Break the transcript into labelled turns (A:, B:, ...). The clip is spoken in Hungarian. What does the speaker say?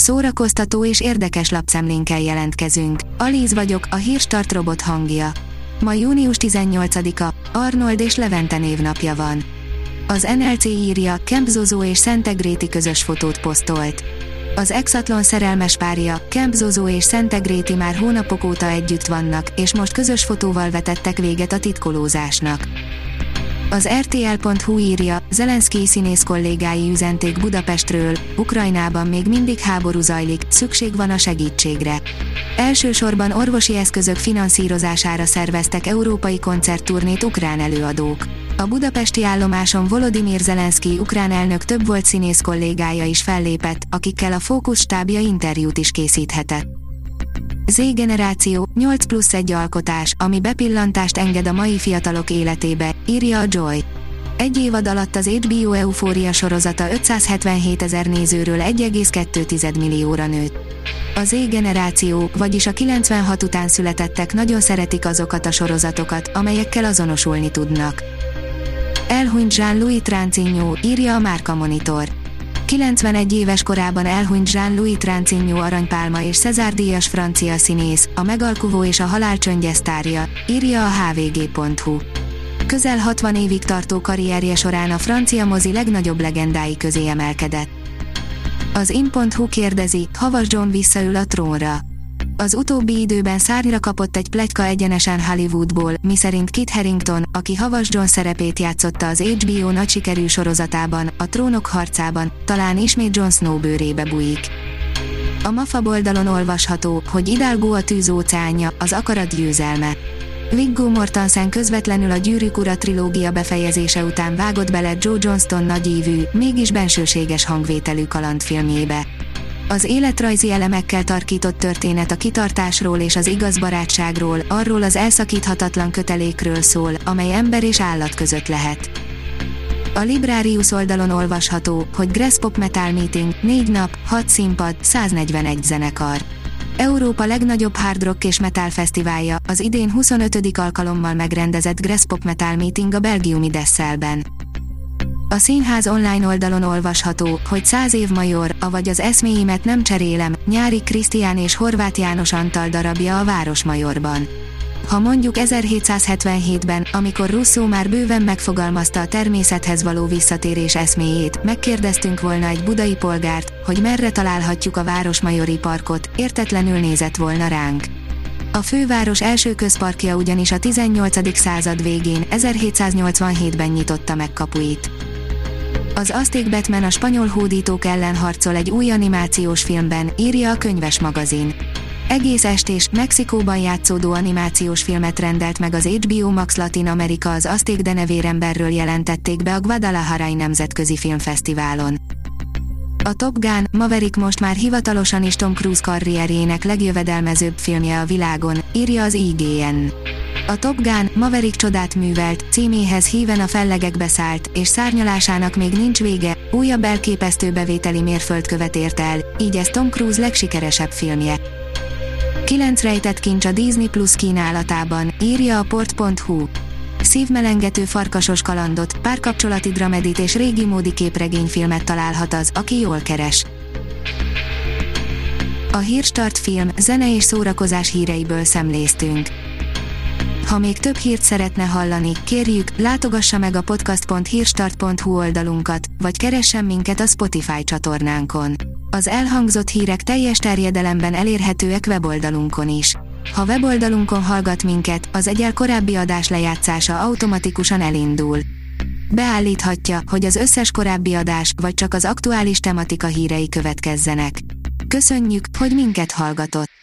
A: szórakoztató és érdekes lapszemlénkkel jelentkezünk. Alíz vagyok, a Hírstart robot hangja. Ma június 18-a, Arnold és Levente névnapja van. Az NLC írja, Kemp Zozó és Szentegréti közös fotót posztolt. Az Exatlon szerelmes párja, Kemp Zozó és Szentegréti már hónapok óta együtt vannak, és most közös fotóval vetettek véget a titkolózásnak. Az RTL.hu írja, Zelenszkij színész kollégái üzenték Budapestről, Ukrajnában még mindig háború zajlik, szükség van a segítségre. Elsősorban orvosi eszközök finanszírozására szerveztek európai koncertturnét ukrán előadók. A budapesti állomáson Volodymyr Zelenszkij ukrán elnök több volt színész kollégája is fellépett, akikkel a Fókusz stábja interjút is készíthetett. Z-generáció, 8+1 alkotás, ami bepillantást enged a mai fiatalok életébe, írja a Joy. Egy évad alatt az HBO Euphoria sorozata 577 000 nézőről 1,2 millióra nőtt. A Z-generáció, vagyis a 96 után születettek nagyon szeretik azokat a sorozatokat, amelyekkel azonosulni tudnak. Elhunyt Jean-Louis Trintignant, írja a Márka Monitor. 91 éves korában elhunyt Jean-Louis Trintignant aranypálma és César díjas francia színész, a megalkuvó és a halál csöndje sztárja, írja a hvg.hu. Közel 60 évig tartó karrierje során a francia mozi legnagyobb legendái közé emelkedett. Az in.hu kérdezi, Havas John visszaül a trónra. Az utóbbi időben szárnyra kapott egy pletyka egyenesen Hollywoodból, miszerint Kit Harington, aki Havas John szerepét játszotta az HBO nagy sikerű sorozatában, a Trónok harcában, talán ismét Jon Snow bőrébe bújik. A Mafab oldalon olvasható, hogy Hidalgo a tűz óceánja, az akarat győzelme. Viggo Mortensen közvetlenül a Gyűrűk ura trilógia befejezése után vágott bele Joe Johnston nagyívű, mégis bensőséges hangvételű kalandfilmjébe. Az életrajzi elemekkel tarkított történet a kitartásról és az igaz barátságról, arról az elszakíthatatlan kötelékről szól, amely ember és állat között lehet. A Librarius oldalon olvasható, hogy Grass Pop Metal Meeting, 4 nap, 6 színpad, 141 zenekar. Európa legnagyobb hard rock és metal fesztiválja, az idén 25. alkalommal megrendezett Grass Pop Metal Meeting a belgiumi Desselben. A színház online oldalon olvasható, hogy 100 év major, avagy az eszméimet nem cserélem, Nyári Krisztián és Horváth János Antal darabja a Városmajorban. Ha mondjuk 1777-ben, amikor Rousseau már bőven megfogalmazta a természethez való visszatérés eszméjét, megkérdeztünk volna egy budai polgárt, hogy merre találhatjuk a Városmajori parkot, értetlenül nézett volna ránk. A főváros első közparkja ugyanis a 18. század végén, 1787-ben nyitotta meg kapuit. Az Azték Batman a spanyol hódítók ellen harcol egy új animációs filmben, írja a Könyves magazin. Egész estés, Mexikóban játszódó animációs filmet rendelt meg az HBO Max Latin America az Azték denevéremberről jelentették be a Guadalajara nemzetközi filmfesztiválon. A Top Gun, Maverick most már hivatalosan is Tom Cruise karrierjének legjövedelmezőbb filmje a világon, írja az IGN. A Top Gun, Maverick csodát művelt, címéhez híven a fellegekbe szállt, és szárnyalásának még nincs vége, újabb elképesztő bevételi mérföldkövet ért el, így ez Tom Cruise legsikeresebb filmje. 9 rejtett kincs a Disney Plus kínálatában, írja a port.hu. Szívmelengető farkasos kalandot, párkapcsolati dramedit és régi módi képregényfilmet találhat az, aki jól keres. A Hírstart film, zene és szórakozás híreiből szemléztünk. Ha még több hírt szeretne hallani, kérjük, látogassa meg a podcast.hírstart.hu oldalunkat, vagy keressen minket a Spotify csatornánkon. Az elhangzott hírek teljes terjedelemben elérhetőek weboldalunkon is. Ha weboldalunkon hallgat minket, az egyel korábbi adás lejátszása automatikusan elindul. Beállíthatja, hogy az összes korábbi adás, vagy csak az aktuális tematika hírei következzenek. Köszönjük, hogy minket hallgatott!